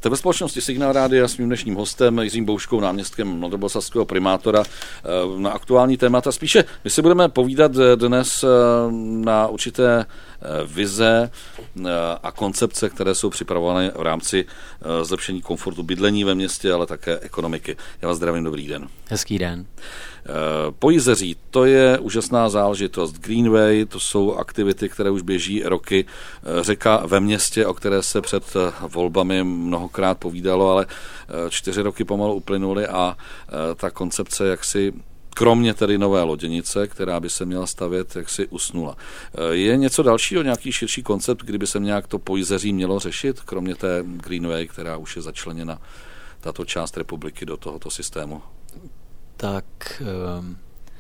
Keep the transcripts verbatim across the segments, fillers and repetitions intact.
Jste ve společnosti Signál Rádia s mým dnešním hostem Jiřím Bouškou, náměstkem mladoboleslavského primátora, na aktuální témata. Spíše my si budeme povídat dnes na určité vize a koncepce, které jsou připravované v rámci zlepšení komfortu bydlení ve městě, ale také ekonomiky. Já vás zdravím, dobrý den. Hezký den. Pojizeří, to je úžasná záležitost. Greenway, to jsou aktivity, které už běží roky. Řeka ve městě, o které se před volbami mnohokrát povídalo, ale čtyři roky pomalu uplynuly a ta koncepce jaksi kromě tedy nové loděnice, která by se měla stavět, jak si usnula. Je něco dalšího, nějaký širší koncept, kdyby se nějak to Pojizeří mělo řešit, kromě té Greenway, která už je začleněna tato část republiky do tohoto systému? Tak um,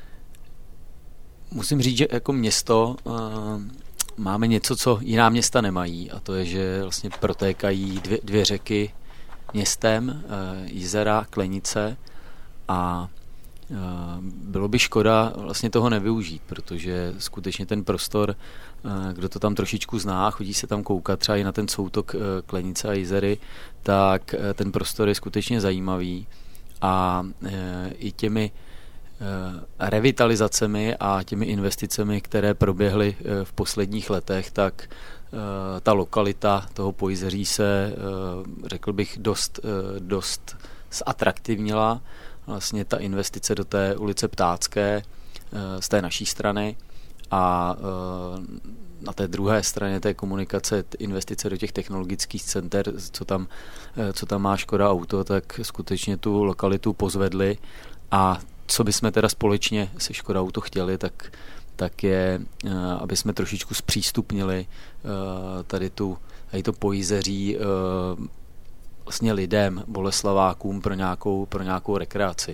musím říct, že jako město um, máme něco, co jiná města nemají, a to je, že vlastně protékají dvě, dvě řeky městem, uh, Jizera, Klenice, a uh, bylo by škoda vlastně toho nevyužít, protože skutečně ten prostor, uh, kdo to tam trošičku zná, chodí se tam koukat třeba i na ten soutok uh, Klenice a Jizery, tak uh, ten prostor je skutečně zajímavý. A e, i těmi e, revitalizacemi a těmi investicemi, které proběhly e, v posledních letech, tak e, ta lokalita toho Pojizeří se, e, řekl bych, dost, e, dost zatraktivnila. Vlastně ta investice do té ulice Ptácké e, z té naší strany a e, na té druhé straně té komunikace, investice do těch technologických center, co tam, co tam má Škoda Auto, tak skutečně tu lokalitu pozvedli, a co bychom teda společně se Škoda Auto chtěli, tak, tak je, aby jsme trošičku zpřístupnili tady, tu, tady to Pojizeří vlastně lidem, Boleslavákům pro nějakou, pro nějakou rekreaci.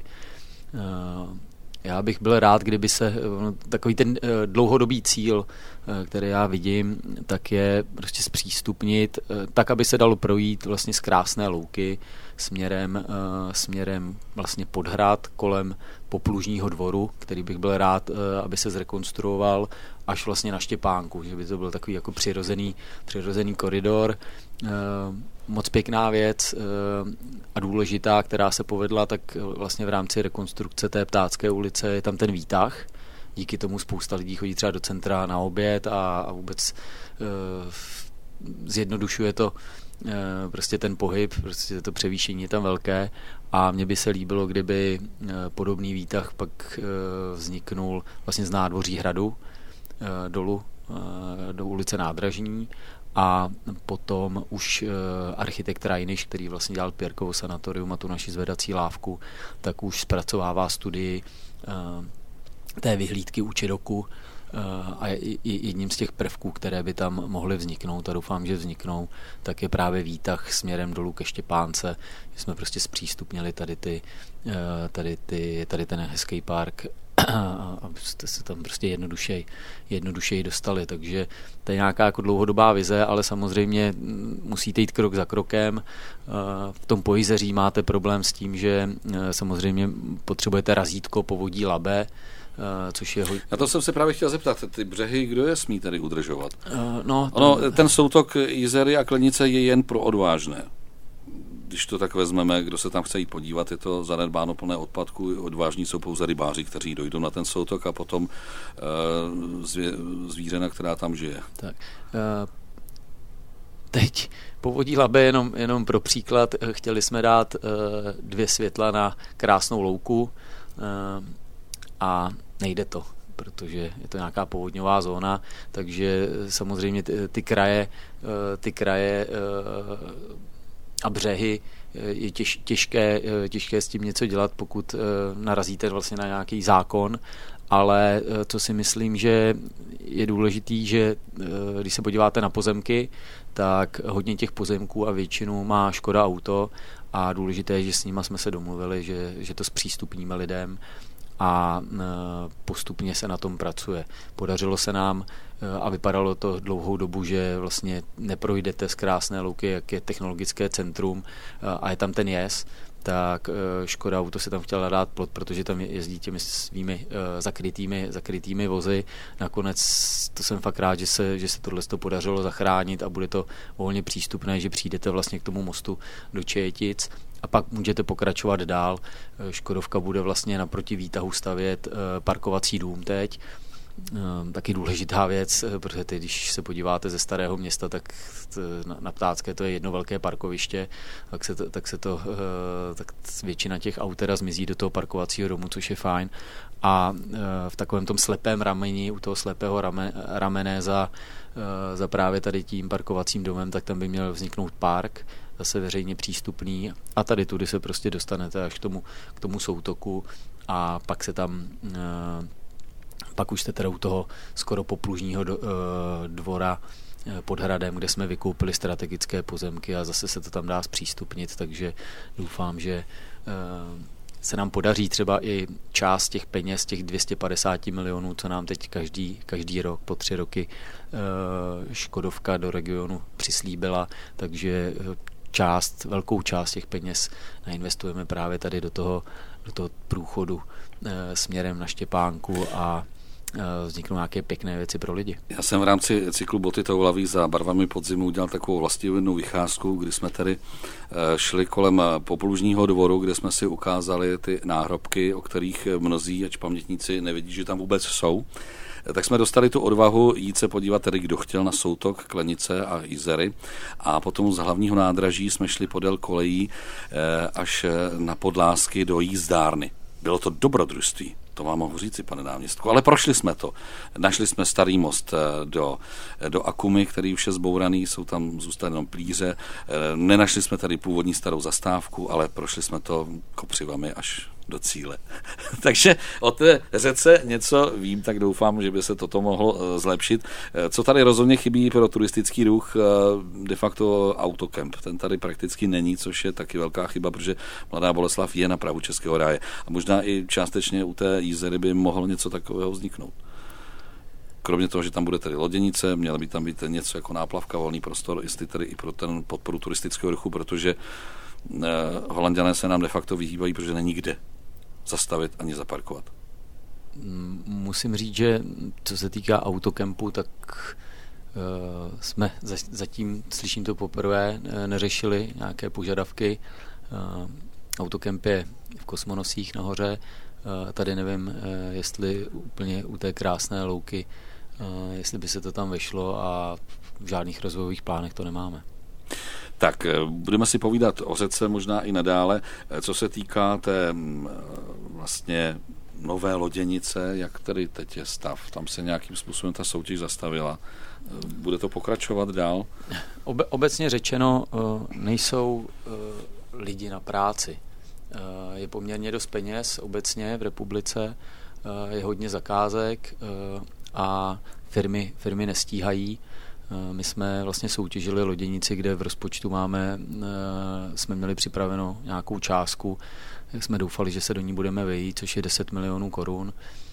Já bych byl rád, kdyby se takový ten dlouhodobý cíl, který já vidím, tak je prostě zpřístupnit, tak, aby se dalo projít vlastně z Krásné Louky směrem, směrem vlastně pod hrad kolem Poplužního dvoru, který bych byl rád, aby se zrekonstruoval až vlastně na Štěpánku, že by to byl takový jako přirozený, přirozený koridor. Moc pěkná věc a důležitá, která se povedla, tak vlastně v rámci rekonstrukce té Ptácké ulice je tam ten výtah. Díky tomu spousta lidí chodí třeba do centra na oběd a, a vůbec uh, zjednodušuje to uh, prostě ten pohyb, prostě to převýšení je tam velké, a mně by se líbilo, kdyby uh, podobný výtah pak uh, vzniknul vlastně z nádvoří hradu uh, dolů uh, do ulice Nádražní. A potom už uh, architekt Rajniš, který vlastně dělal Pěrkovo sanatorium a tu naši zvedací lávku, tak už zpracovává studii uh, té vyhlídky u Čiroku uh, a jedním z těch prvků, které by tam mohly vzniknout, a doufám, že vzniknou, tak je právě výtah směrem dolů ke Štěpánce, že jsme prostě zpřístupnili tady, ty, uh, tady, ty, tady ten hezký park, abyste se tam prostě jednodušeji, jednodušeji dostali. Takže to je nějaká jako dlouhodobá vize, ale samozřejmě musíte jít krok za krokem. V tom Pojizeří máte problém s tím, že samozřejmě potřebujete razítko povodí Labe, což je... Ho... Na to jsem se právě chtěl zeptat, ty břehy, kdo je smí tady udržovat? Uh, no, ono, ten... ten soutok Jizery a Klenice je jen pro odvážné. Když to tak vezmeme, kdo se tam chce jít podívat, je to zanedbáno plné odpadku. Odvážní jsou pouze rybáři, kteří dojdou na ten soutok, a potom uh, zvě, zvířena, která tam žije. Tak. Uh, teď povodí Labe jenom, jenom pro příklad. Chtěli jsme dát uh, dvě světla na Krásnou Louku uh, a nejde to, protože je to nějaká povodňová zóna, takže samozřejmě ty, ty kraje, uh, ty kraje uh, a břehy je těž, těžké, těžké s tím něco dělat, pokud narazíte vlastně na nějaký zákon, ale co si myslím, že je důležitý, že když se podíváte na pozemky, tak hodně těch pozemků a většinu má Škoda Auto, a důležité je, že s nima jsme se domluvili, že, že to zpřístupníme lidem, a postupně se na tom pracuje. Podařilo se nám, a vypadalo to dlouhou dobu, že vlastně neprojdete z Krásné Louky, jak je technologické centrum a je tam ten jez, tak Škoda Auto si tam chtěla dát plot, protože tam jezdí těmi svými zakrytými, zakrytými vozy. Nakonec to jsem fakt rád, že se, že se tohle to podařilo zachránit a bude to volně přístupné, že přijdete vlastně k tomu mostu do Čejetic a pak můžete pokračovat dál. Škodovka bude vlastně naproti výtahu stavět parkovací dům teď. Taky důležitá věc, protože teď, když se podíváte ze Starého Města, tak na Ptácké to je jedno velké parkoviště, tak se to, tak se to tak většina těch aut teda zmizí do toho parkovacího domu, což je fajn. A v takovém tom slepém rameni, u toho slepého rame, ramene za, za právě tady tím parkovacím domem, tak tam by měl vzniknout park, zase veřejně přístupný a tady tudy se prostě dostanete až k tomu, k tomu soutoku a pak se tam pak už jste teda u toho skoro poplužního do, dvora pod hradem, kde jsme vykoupili strategické pozemky a zase se to tam dá zpřístupnit, takže doufám, že se nám podaří třeba i část těch peněz, těch dvě stě padesát milionů, co nám teď každý, každý rok, po tři roky Škodovka do regionu přislíbila, takže část, velkou část těch peněz nainvestujeme právě tady do toho, do toho průchodu směrem na Štěpánku a vzniknou nějaké pěkné věci pro lidi. Já jsem v rámci cyklu Boty toulaví za barvami podzimu udělal takovou vlastivědnou vycházku, kdy jsme tady šli kolem poplužního dvoru, kde jsme si ukázali ty náhrobky, o kterých mnozí, ač pamětníci, nevědí, že tam vůbec jsou. Tak jsme dostali tu odvahu jít se podívat tedy, kdo chtěl na soutok Klenice a Jizery a potom z hlavního nádraží jsme šli podél kolejí až na Podlásky do jízdárny. Bylo to dobrodružství, to vám mohu říci, pane náměstku, ale prošli jsme to. Našli jsme starý most do, do Akumy, který už je zbouraný, jsou tam zůstaly jenom plíře. Nenašli jsme tady původní starou zastávku, ale prošli jsme to kopřivami až do cíle. Takže o té řece něco vím, tak doufám, že by se toto mohlo zlepšit. Co tady rozhodně chybí pro turistický ruch, de facto autokemp. Ten tady prakticky není, což je taky velká chyba, protože Mladá Boleslav je na prahu Českého ráje. A možná i částečně u té Jizery by mohlo něco takového vzniknout. Kromě toho, že tam bude tedy loděnice, měla by tam být něco jako náplavka, volný prostor, jestli tedy i pro ten podporu turistického ruchu, protože Holanďané se nám de facto vyhýbají, protože není kde zastavit ani zaparkovat. Musím říct, že co se týká autokempu, tak uh, jsme zatím, slyším to poprvé, neřešili nějaké požadavky. Uh, autokemp je v Kosmonosích nahoře. Uh, tady nevím, uh, jestli úplně u té krásné louky, uh, jestli by se to tam vešlo a v žádných rozvojových plánech to nemáme. Tak, budeme si povídat o řece možná i nadále. Co se týká té vlastně nové loděnice, jak tady teď je stav? Tam se nějakým způsobem ta soutěž zastavila. Bude to pokračovat dál? Obe, obecně řečeno, nejsou lidi na práci. Je poměrně dost peněz obecně v republice, je hodně zakázek a firmy, firmy nestíhají. My jsme vlastně soutěžili loděnici, kde v rozpočtu máme, jsme měli připraveno nějakou částku, jak jsme doufali, že se do ní budeme vejít, což je deset milionů korun.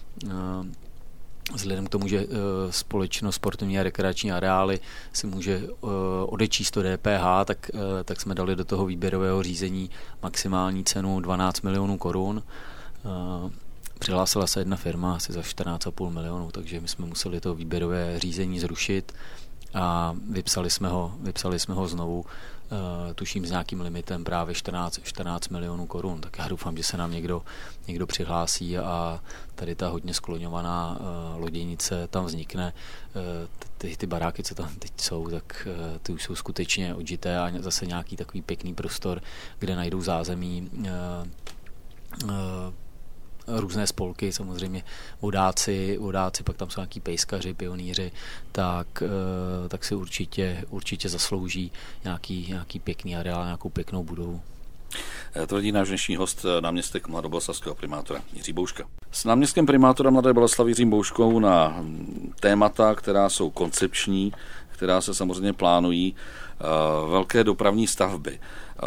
Vzhledem k tomu, že společnost Sportovní a rekreační areály si může odečíst to D P H, tak, tak jsme dali do toho výběrového řízení maximální cenu dvanáct milionů korun. Přihlásila se jedna firma asi za čtrnáct celá pět milionů, takže my jsme museli to výběrové řízení zrušit a vypsali jsme ho, vypsali jsme ho znovu, uh, tuším s nějakým limitem právě čtrnáct, čtrnáct milionů korun, tak já doufám, že se nám někdo, někdo přihlásí a tady ta hodně skloňovaná uh, loděnice tam vznikne. Uh, ty, ty baráky, co tam teď jsou, tak uh, ty už jsou skutečně odžité a zase nějaký takový pěkný prostor, kde najdou zázemí uh, uh, různé spolky, samozřejmě vodáci, vodáci, pak tam jsou nějaký pejskaři, pionýři, tak, tak si určitě, určitě zaslouží nějaký, nějaký pěkný areál, nějakou pěknou budovu. Tvrdí náš dnešní host, náměstek mladoboleslavského primátora Jiří Bouška. S náměstkem primátora Mladé Boleslavy Jiřím Bouškou na témata, která jsou koncepční, která se samozřejmě plánují, velké dopravní stavby.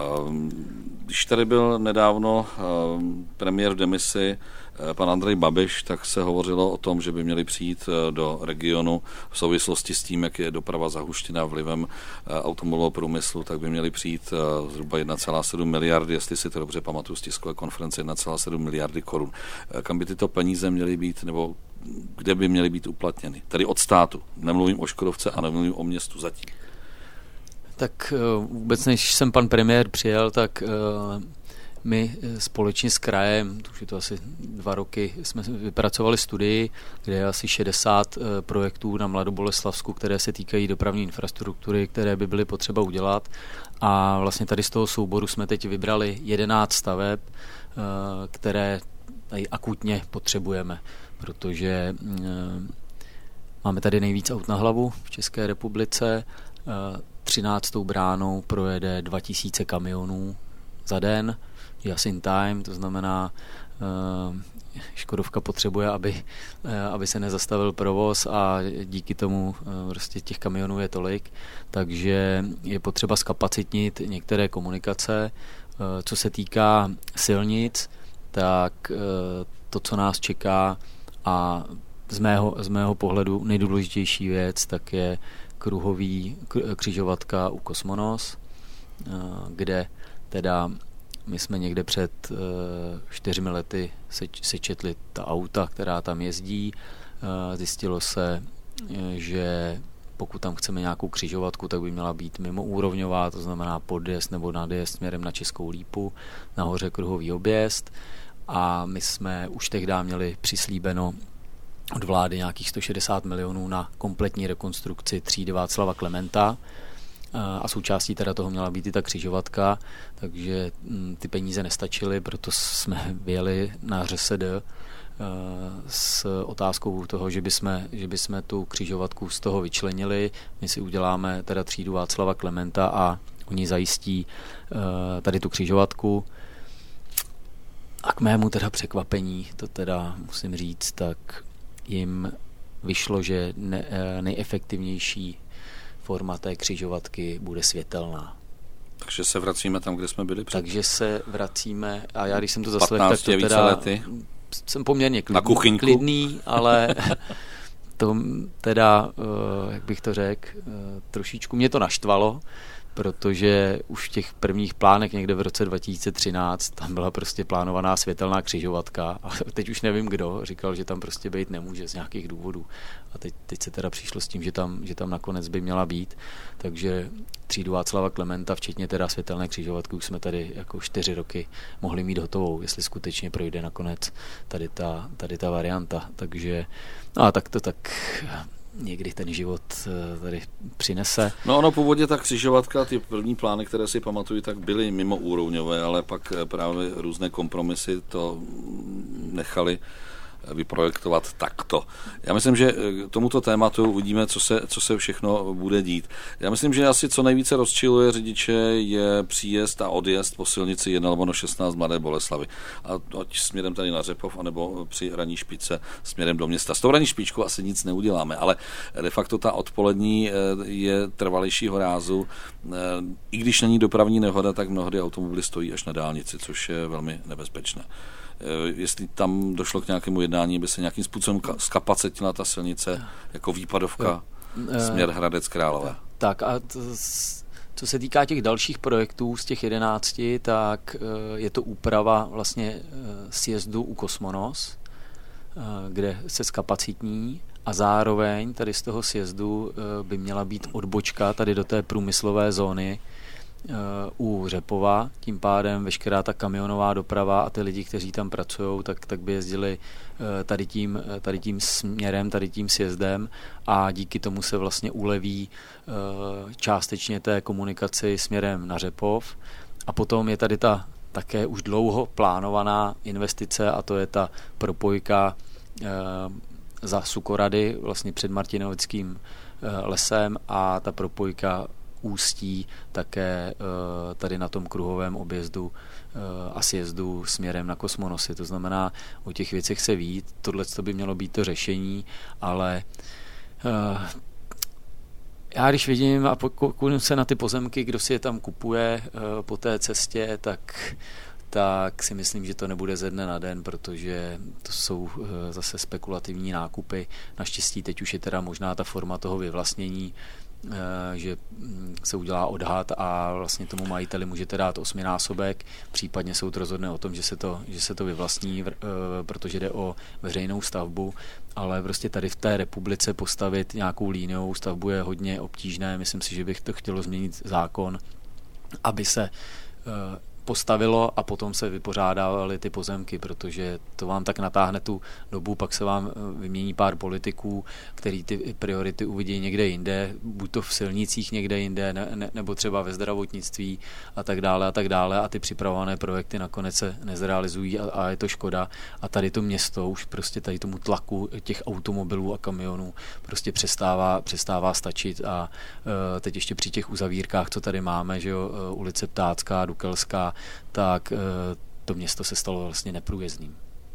Když tady byl nedávno premiér v demisi pan Andrej Babiš, tak se hovořilo o tom, že by měli přijít do regionu v souvislosti s tím, jak je doprava zahuštěná vlivem automobilového průmyslu, tak by měli přijít zhruba jedna celá sedm miliardy, jestli si to dobře pamatuju z tiskové konference, jedna celá sedm miliardy korun. Kam by tyto peníze měly být, nebo kde by měly být uplatněny? Tady od státu. Nemluvím o Škodovce a nemluvím o městu zatím. Tak vůbec než jsem pan premiér přijel, tak my společně s krajem, už je to asi dva roky, jsme vypracovali studii, kde je asi šedesát projektů na Mladoboleslavsku, které se týkají dopravní infrastruktury, které by byly potřeba udělat. A vlastně tady z toho souboru jsme teď vybrali jedenáct staveb, které tady akutně potřebujeme, protože máme tady nejvíc aut na hlavu v České republice, třináctou bránou projede dva tisíce kamionů za den, just in time, to znamená, Škodovka potřebuje, aby, aby se nezastavil provoz a díky tomu prostě těch kamionů je tolik, takže je potřeba zkapacitnit některé komunikace. Co se týká silnic, tak to, co nás čeká a z mého, z mého pohledu nejdůležitější věc, tak je kruhový křižovatka u Kosmonos, kde teda my jsme někde před čtyřmi lety sečetli ta auta, která tam jezdí. Zjistilo se, že pokud tam chceme nějakou křižovatku, tak by měla být mimoúrovňová, to znamená podjezd nebo nadjezd směrem na Českou Lípu, nahoře kruhový objezd. A my jsme už tehdy měli přislíbeno od vlády nějakých sto šedesát milionů na kompletní rekonstrukci třídy Václava Klementa a součástí teda toho měla být i ta křižovatka, takže ty peníze nestačily, proto jsme vyjeli na ŘSD s otázkou toho, že bychom, že bychom tu křižovatku z toho vyčlenili. My si uděláme teda třídu Václava Klementa a oni zajistí tady tu křižovatku. A k mému teda překvapení, to teda musím říct, tak jim vyšlo, že ne, nejefektivnější forma té křižovatky bude světelná. Takže se vracíme tam, kde jsme byli před? Takže se vracíme, a já když jsem to zaslech, tak to teda lety. Jsem poměrně klidný, klidný ale to teda, jak bych to řekl, trošičku mě to naštvalo, protože už v těch prvních plánech někde v roce dva tisíce třináct tam byla prostě plánovaná světelná křižovatka a teď už nevím kdo, říkal, že tam prostě být nemůže z nějakých důvodů a teď, teď se teda přišlo s tím, že tam, že tam nakonec by měla být, takže třídu Václava Klementa, včetně teda světelné křižovatky, už jsme tady jako čtyři roky mohli mít hotovou, jestli skutečně projde nakonec tady ta, tady ta varianta, takže no a tak to tak někdy ten život tady přinese. No ono původně ta křižovatka, ty první plány, které si pamatuju, tak byly mimo úrovňové, ale pak právě různé kompromisy to nechali vyprojektovat takto. Já myslím, že k tomuto tématu uvidíme, co se, co se všechno bude dít. Já myslím, že asi co nejvíce rozčiluje řidiče je příjezd a odjezd po silnici jedna lomeno šestnáct Mladé Boleslavi. A ať směrem tady na Řepov, anebo při ranní špičce směrem do města. S tou ranní špičkou asi nic neuděláme, ale de facto ta odpolední je trvalejšího rázu. I když není dopravní nehoda, tak mnohdy automobily stojí až na dálnici, což je velmi nebezpečné. Jestli tam došlo k nějakému jednání, by se nějakým způsobem zkapacitila ta silnice jako výpadovka směr Hradec Králové. Tak a to, co se týká těch dalších projektů z těch jedenácti, tak je to úprava vlastně sjezdu u Kosmonos, kde se zkapacitní a zároveň tady z toho sjezdu by měla být odbočka tady do té průmyslové zóny u Řepova, tím pádem veškerá ta kamionová doprava a ty lidi, kteří tam pracují, tak, tak by jezdili tady tím, tady tím směrem, tady tím sjezdem a díky tomu se vlastně uleví částečně té komunikaci směrem na Řepov. A potom je tady ta také už dlouho plánovaná investice a to je ta propojka za Sukorady, vlastně před Martinovickým lesem a ta propojka ústí také tady na tom kruhovém objezdu a sjezdu směrem na Kosmonosy. To znamená, o těch věcech se ví, tohle by mělo být to řešení, ale Já když vidím a pokud se na ty pozemky, kdo si je tam kupuje po té cestě, tak, tak si myslím, že to nebude ze dne na den, protože to jsou zase spekulativní nákupy. Naštěstí teď už je teda možná ta forma toho vyvlastnění, že se udělá odhad a vlastně tomu majiteli můžete dát osminásobek, případně soud rozhodne o tom, že se to, že se to vyvlastní, protože jde o veřejnou stavbu, ale prostě tady v té republice postavit nějakou líniovou stavbu je hodně obtížné. Myslím si, že bych to chtělo změnit zákon, aby se postavilo a potom se vypořádávaly ty pozemky, protože to vám tak natáhne tu dobu, pak se vám vymění pár politiků, který ty priority uvidí někde jinde, buď to v silnicích někde jinde, ne, ne, nebo třeba ve zdravotnictví a tak dále a tak dále a ty připravované projekty nakonec se nezrealizují a, a je to škoda. A tady to město už prostě tady tomu tlaku těch automobilů a kamionů prostě přestává, přestává stačit a uh, teď ještě při těch uzavírkách, co tady máme, že jo, ulice Ptácká, Dukelská, tak to město se stalo vlastně neprůjezdným.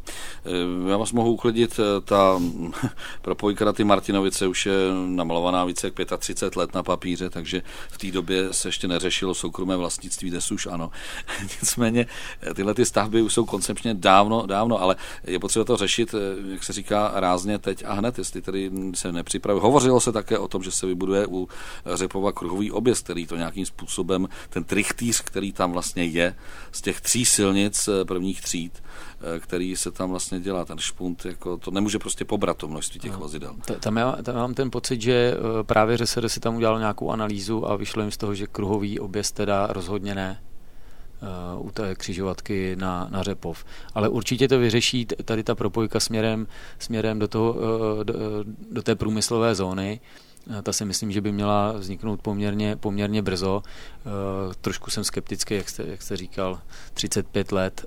Já vás mohu uklidit, ta propojka na ty Martinovice už je namalovaná více jak třicet pět let na papíře, takže v té době se ještě neřešilo soukromé vlastnictví, dnes už ano. Nicméně tyhle ty stavby už jsou koncepčně dávno, dávno, ale je potřeba to řešit, jak se říká, rázně teď a hned, jestli tedy se nepřipraví. Hovořilo se také o tom, že se vybuduje u Řepova kruhový objezd, který to nějakým způsobem, ten trichtýř, který tam vlastně je, z těch tří silnic prvních tříd, který se tam vlastně dělá, ten špunt, jako to nemůže prostě pobrat to množství těch vozidel. Tam, já, tam mám ten pocit, že právě ŘSD si tam udělal nějakou analýzu a vyšlo jim z toho, že kruhový objezd teda rozhodně ne u té křižovatky na, na Řepov. Ale určitě to vyřeší tady ta propojka směrem, směrem do, toho, do, do té průmyslové zóny. Ta si myslím, že by měla vzniknout poměrně, poměrně brzo. Trošku jsem skeptický, jak jste, jak jste říkal, třicet pět let.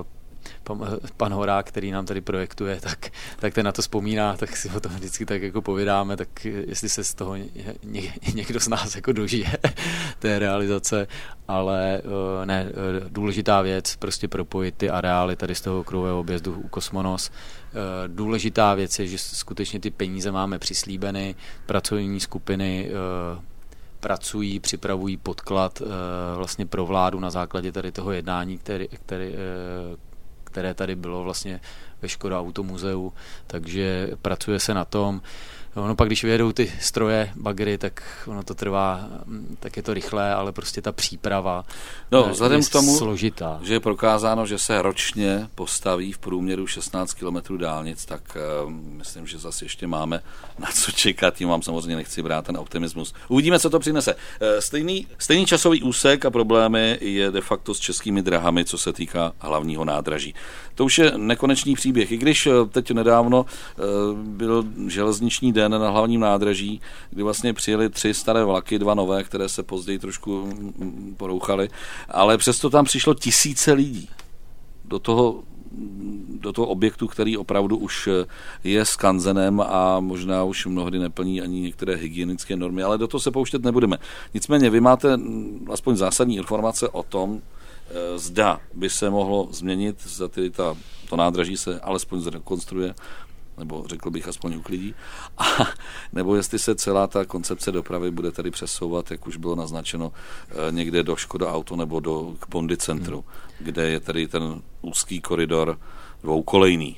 Pan Horák, který nám tady projektuje, tak, tak ten na to vzpomíná, tak si o tom vždycky tak jako povídáme, tak jestli se z toho ně, někdo z nás jako dožije té realizace, ale ne, důležitá věc, prostě propojit ty areály tady z toho kruhového objezdu u Kosmonos. Důležitá věc je, že skutečně ty peníze máme přislíbeny, pracovní skupiny pracují, připravují podklad vlastně pro vládu na základě tady toho jednání, který, který které tady bylo vlastně ve Škoda Automuzeu, takže pracuje se na tom. Ono pak, když vyjedou ty stroje, bagry, tak ono to trvá, tak je to rychlé, ale prostě ta příprava no, vzhledem je k tomu, složitá. Že je prokázáno, že se ročně postaví v průměru šestnáct kilometrů dálnic, tak uh, myslím, že zase ještě máme na co čekat, tím vám samozřejmě nechci brát ten optimismus. Uvidíme, co to přinese. Uh, stejný, stejný časový úsek a problémy je de facto s Českými drahami, co se týká hlavního nádraží. To už je nekonečný příběh, i když teď nedávno uh, byl železniční den na hlavním nádraží, kdy vlastně přijeli tři staré vlaky, dva nové, které se později trošku porouchaly, ale přesto tam přišlo tisíce lidí do toho, do toho objektu, který opravdu už je skanzenem a možná už mnohdy neplní ani některé hygienické normy, ale do toho se pouštět nebudeme. Nicméně vy máte aspoň zásadní informace o tom, zda by se mohlo změnit, zda tedy ta, to nádraží se alespoň zrekonstruuje, nebo řekl bych aspoň uklidí, a nebo jestli se celá ta koncepce dopravy bude tady přesouvat, jak už bylo naznačeno, někde do Škoda Auto nebo do k Bondy centru, hmm. kde je tady ten úzký koridor dvoukolejný.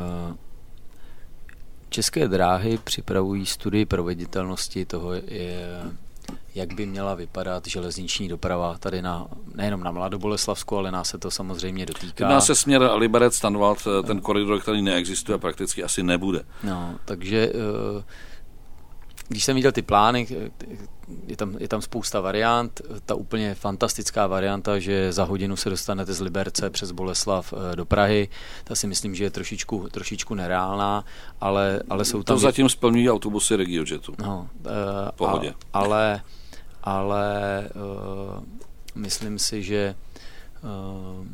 České dráhy připravují studii proveditelnosti toho, je, jak by měla vypadat železniční doprava tady na, nejenom na Mladoboleslavsku, ale nás se to samozřejmě dotýká. Jedná se směr Liberec, Tanvald, ten koridor, který neexistuje, prakticky asi nebude. No, takže když jsem viděl ty plány, je tam, je tam spousta variant, ta úplně fantastická varianta, že za hodinu se dostanete z Liberce přes Boleslav do Prahy, ta si myslím, že je trošičku, trošičku nereálná, ale, ale jsou tam... To zatím splňují autobusy RegioJetu. No, v pohodě. A, ale ale uh, myslím si, že uh,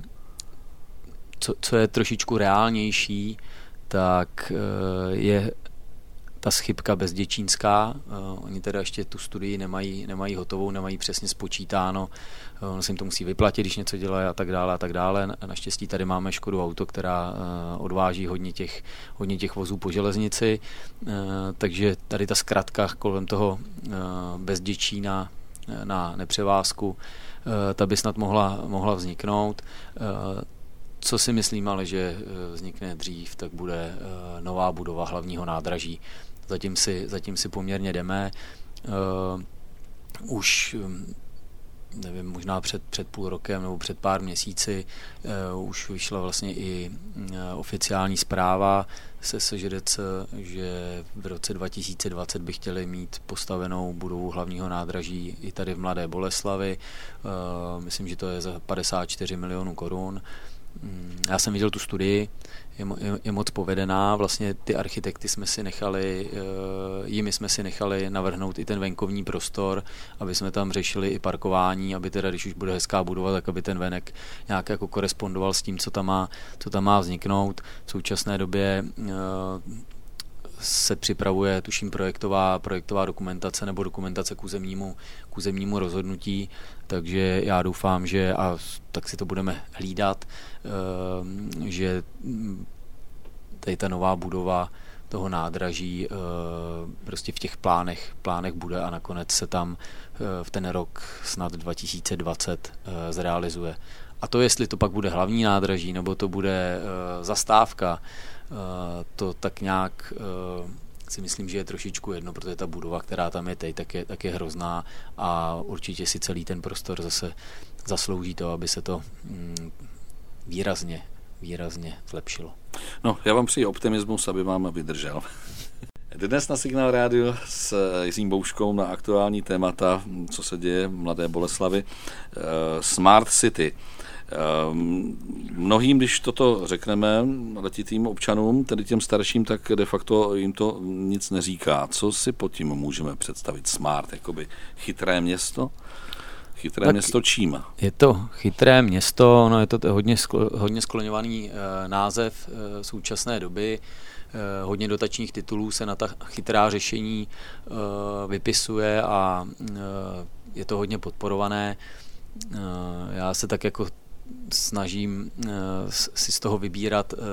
co, co je trošičku reálnější, tak uh, je ta schybka bezděčínská, uh, oni teda ještě tu studii nemají, nemají hotovou, nemají přesně spočítáno, uh, ono se jim to musí vyplatit, když něco dělají a tak dále a tak dále. Naštěstí tady máme Škodu Auto, která uh, odváží hodně těch, hodně těch vozů po železnici, uh, takže tady ta zkratka kolem toho uh, Bezděčína na nepřevázku, uh, ta by snad mohla, mohla vzniknout. Uh, Co si myslím ale, že vznikne dřív, tak bude nová budova hlavního nádraží. Zatím si, zatím si poměrně jdeme. Uh, už nevím, možná před, před půl rokem nebo před pár měsíci uh, už vyšla vlastně i uh, oficiální zpráva se S Ž D C, že v roce dva tisíce dvacet by chtěli mít postavenou budovu hlavního nádraží i tady v Mladé Boleslavi. Uh, myslím, že to je za padesát čtyři milionů korun. Já jsem viděl tu studii, je, je, je moc povedená, vlastně ty architekty jsme si nechali, jimi jsme si nechali navrhnout i ten venkovní prostor, aby jsme tam řešili i parkování, aby teda, když už bude hezká budova, tak aby ten venek nějak jako korespondoval s tím, co tam má, co tam má vzniknout. V současné době se připravuje, tuším, projektová, projektová dokumentace nebo dokumentace k územnímu, k územnímu rozhodnutí, takže já doufám, že, a tak si to budeme hlídat, že tady ta nová budova toho nádraží prostě v těch plánech, plánech bude a nakonec se tam v ten rok snad dva tisíce dvacet zrealizuje. A to, jestli to pak bude hlavní nádraží, nebo to bude zastávka, to tak nějak si myslím, že je trošičku jedno, protože ta budova, která tam je teď, tak je, tak je hrozná a určitě si celý ten prostor zase zaslouží to, aby se to výrazně, výrazně zlepšilo. No, já vám přeji optimismus, aby vám vydržel. Dnes na Signál Rádiu s Jiřím Bouškou na aktuální témata, co se děje v Mladé Boleslavi. Smart City. Mnohým, když toto řekneme letitým občanům, tedy těm starším, tak de facto jim to nic neříká. Co si pod tím můžeme představit? Smart, jakoby chytré město? Chytré tak město čím? Je to chytré město, no je to hodně, sklo, hodně skloňovaný e, název e, současné doby. E, hodně dotačních titulů se na ta chytrá řešení e, vypisuje a e, je to hodně podporované. E, já se tak jako snažím uh, si z toho vybírat uh,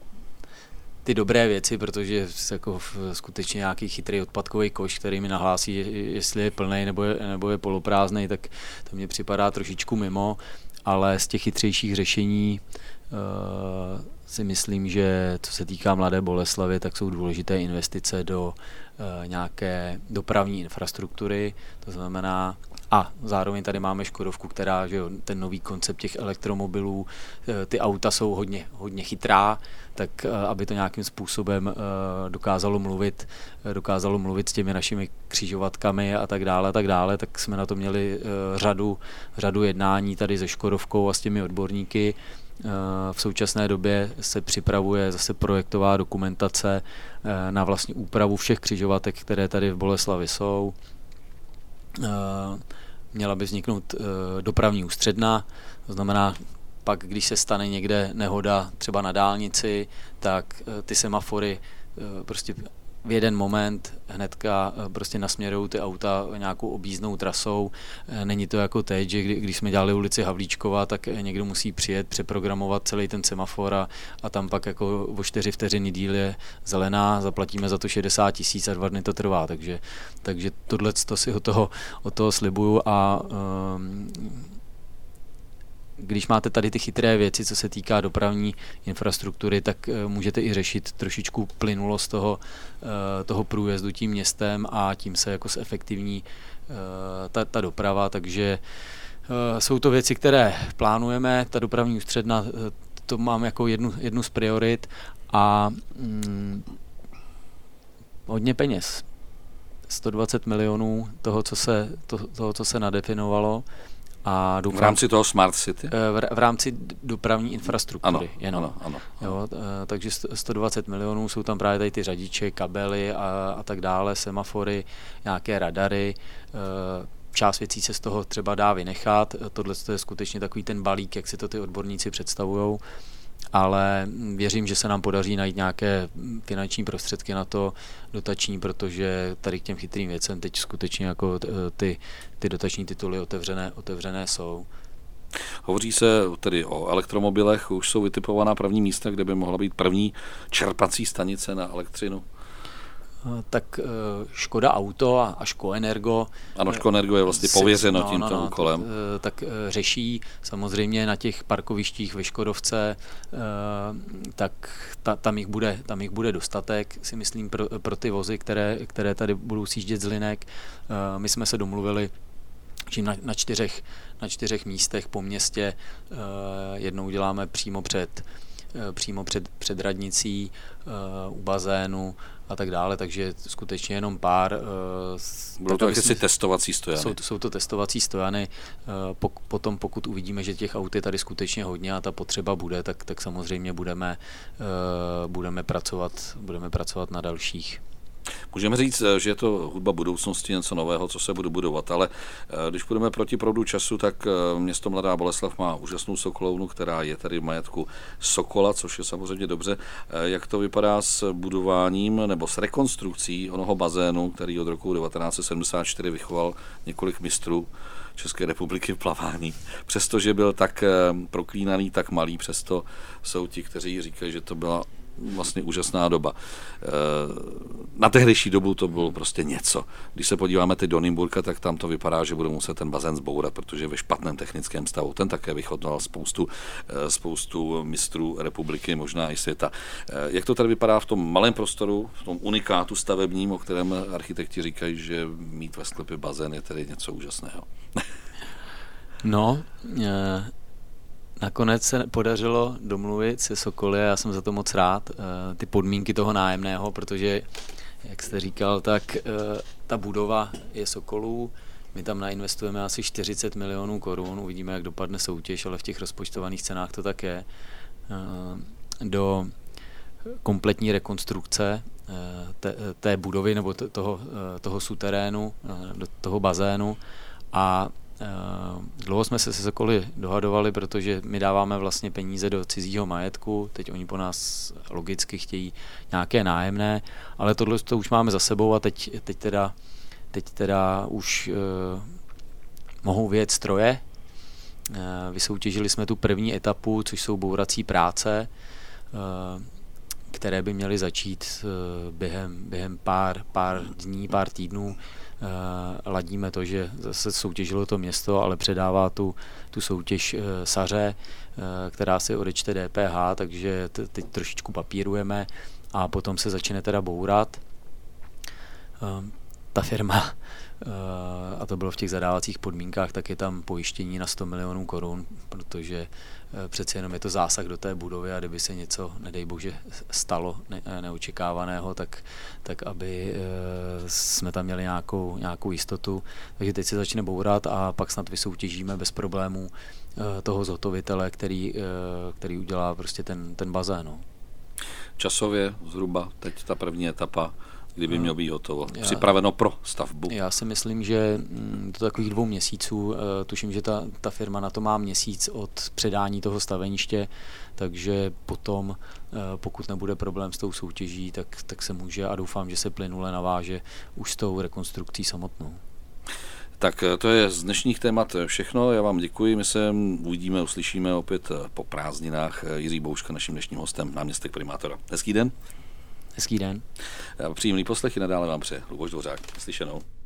ty dobré věci, protože jako skutečně nějaký chytrý odpadkový koš, který mi nahlásí, jestli je plnej nebo je, nebo je poloprázdnej, tak to mně připadá trošičku mimo, ale z těch chytřejších řešení uh, si myslím, že co se týká Mladé Boleslavy, tak jsou důležité investice do uh, nějaké dopravní infrastruktury, to znamená. A zároveň tady máme Škodovku, která, že jo, ten nový koncept těch elektromobilů, ty auta jsou hodně, hodně chytrá, tak aby to nějakým způsobem dokázalo mluvit, dokázalo mluvit s těmi našimi křižovatkami a tak dále, a tak dále, tak jsme na to měli řadu, řadu jednání tady se Škodovkou a s těmi odborníky. V současné době se připravuje zase projektová dokumentace na vlastně úpravu všech křižovatek, které tady v Boleslavi jsou. Měla by vzniknout dopravní ústředna, to znamená, pak když se stane někde nehoda třeba na dálnici, tak ty semafory prostě v jeden moment hnedka prostě nasměrují ty auta nějakou objízdnou trasou. Není to jako teď, že kdy, když jsme dělali ulici Havlíčkova, tak někdo musí přijet, přeprogramovat celý ten semafor a, a tam pak jako o čtyři vteřiny díl je zelená, zaplatíme za to šedesát tisíc a dva dny to trvá. Takže, takže tohle to si od toho, od toho slibuju a um, když máte tady ty chytré věci, co se týká dopravní infrastruktury, tak můžete i řešit trošičku plynulost toho, toho průjezdu tím městem a tím se jako zefektivní ta, ta doprava, takže jsou to věci, které plánujeme, ta dopravní ústředna, to mám jako jednu, jednu z priorit a mm, hodně peněz. sto dvacet milionů toho, co se, to, toho, co se nadefinovalo. A doufám, v rámci toho Smart City? V, v rámci dopravní infrastruktury. Ano, jenom. ano, ano. Jo, takže sto dvacet milionů, jsou tam právě tady ty řadiče, kabely a, a tak dále, semafory, nějaké radary. Část věcí se z toho třeba dá vynechat. Tohle je skutečně takový ten balík, jak si to ty odborníci představujou. ale věřím, že se nám podaří najít nějaké finanční prostředky na to dotační, protože tady k těm chytrým věcem teď skutečně jako ty, ty dotační tituly otevřené, otevřené jsou. Hovoří se tedy o elektromobilech, už jsou vytipovaná první místa, kde by mohla být první čerpací stanice na elektřinu? Tak Škoda Auto a Škoenergo. Ano, Škoenergo je vlastně pověřeno no, tímto no, no, úkolem. Tak řeší samozřejmě na těch parkovištích ve Škodovce, tak ta, tam, jich bude, tam jich bude dostatek, si myslím, pro, pro ty vozy, které, které tady budou sjíždět z linek. My jsme se domluvili, že na, na, čtyřech, na čtyřech místech po městě jednou děláme přímo před přímo před, před radnicí, u bazénu a tak dále, takže skutečně jenom pár. Budou to jakési testovací stojany. Jsou, jsou to testovací stojany. Potom, pokud uvidíme, že těch aut je tady skutečně hodně a ta potřeba bude, tak, tak samozřejmě budeme, budeme, pracovat, budeme pracovat na dalších. Můžeme říct, že je to hudba budoucnosti, něco nového, co se bude budovat, ale když půjdeme proti proudu času, tak město Mladá Boleslav má úžasnou sokolovnu, která je tady v majetku Sokola, což je samozřejmě dobře. Jak to vypadá s budováním nebo s rekonstrukcí onoho bazénu, který od roku devatenáct set sedmdesát čtyři vychoval několik mistrů České republiky v plavání. Přestože byl tak proklínaný, tak malý, přesto jsou ti, kteří říkají, že to byla vlastně úžasná doba. Na tehdejší dobu to bylo prostě něco. Když se podíváme teď do Nymburka, tak tam to vypadá, že budou muset ten bazén zbourat, protože je ve špatném technickém stavu. Ten také vychodnoval spoustu, spoustu mistrů republiky, možná i světa. Jak to tady vypadá v tom malém prostoru, v tom unikátu stavebním, o kterém architekti říkají, že mít ve sklepě bazén je tedy něco úžasného? No, je... Nakonec se podařilo domluvit se Sokoly a já jsem za to moc rád. Ty podmínky toho nájemného, protože, jak jste říkal, tak ta budova je Sokolů. My tam nainvestujeme asi čtyřicet milionů korun, uvidíme, jak dopadne soutěž, ale v těch rozpočtovaných cenách to tak je. Do kompletní rekonstrukce té, té budovy nebo toho, toho suterénu, do toho bazénu a dlouho jsme se se Sokoly dohadovali, protože my dáváme vlastně peníze do cizího majetku, teď oni po nás logicky chtějí nějaké nájemné, ale tohle to už máme za sebou a teď, teď, teda, teď teda už uh, mohou vyjet stroje. Uh, vysoutěžili jsme tu první etapu, což jsou bourací práce, uh, které by měly začít uh, během, během pár, pár dní, pár týdnů. Uh, ladíme to, že zase soutěžilo to město, ale předává tu, tu soutěž uh, Saře, uh, která si odečte D P H, takže t- teď trošičku papírujeme a potom se začne teda bourat. Uh, ta firma, uh, a to bylo v těch zadávacích podmínkách, tak je tam pojištění na sto milionů korun, protože uh, přeci jenom je to zásah do té budovy a kdyby se něco, nedej bože, stalo ne- neočekávaného, tak, tak aby uh, jsme tam měli nějakou, nějakou jistotu. Takže teď se začne bourat a pak snad vysoutěžíme bez problémů uh, toho zhotovitele, který, uh, který udělá prostě ten, ten bazén. No. Časově zhruba teď ta první etapa, kdyby mělo být hotovo, já, připraveno pro stavbu? Já si myslím, že do takových dvou měsíců, tuším, že ta, ta firma na to má měsíc od předání toho staveniště, takže potom, pokud nebude problém s tou soutěží, tak, tak se může a doufám, že se plynule naváže už s tou rekonstrukcí samotnou. Tak to je z dnešních témat všechno. Já vám děkuji. My se uvidíme, uslyšíme opět po prázdninách. Jiří Bouška, naším dnešním hostem, náměstek primátora. Hezký den. Hezký den. Příjemný poslech i nadále vám přeje Luboš Dvořák. Slyšenou.